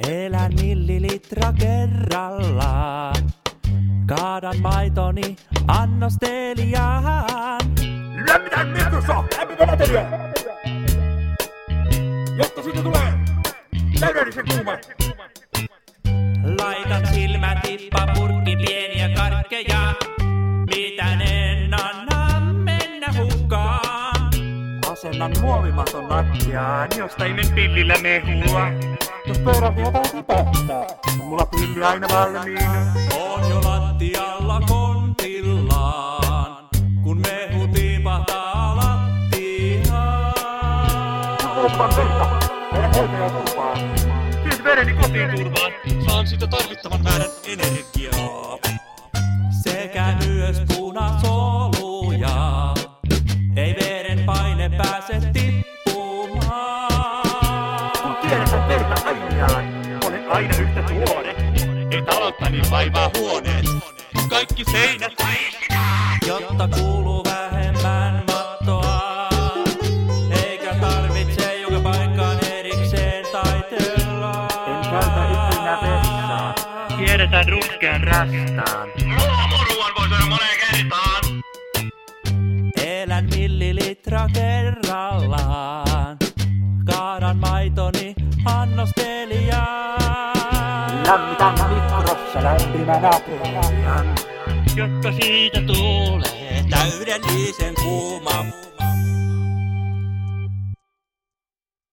Elän millilitra kerrallaan. Kaadan maitoni annostelijaan. Lämmitän mikrossa! Lämpömenettelyä! Jotta siitä tulee täydellisen kuuma. Laitan silmätippapurkkiin pieniä karkkeja. Mitään en anna mennä hukkaan. Asennan muovimaton lattiaan, josta ei men pillillä mehua. Jos pöydältä jotain tipahtaa, on mulla pilli aina valmiina. On jo lattialla kontillaan, kun mehu tipahtaa lattiaan. Oppan verta, meidän hoitaja turvaa. Viet vereni kotiin turvaan, saan siitä tarvittavan määrän energiaa. Sekä myös punasoluja, ei veren paine pääse tippumaan. Kun tiedetään verta ainiaan, olen aina yhtä tuore. Ei talottani vaivaa huoneet, kaikki seinät vaihdetaan. Jotta kuuluu vähemmän mattoa, eikä tarvitse joka paikkaan erikseen taitella. En käytä ikinä vessaa, kierretään ruskean rastaan. Ruoan voi sanoa moneen kertaan. Elän millilitra kerrallaan, kaadan maitoni annostelijaan. Lämmitän mikrossa lämpimän aterian, jotta siitä tulee Täydellisen kuuma.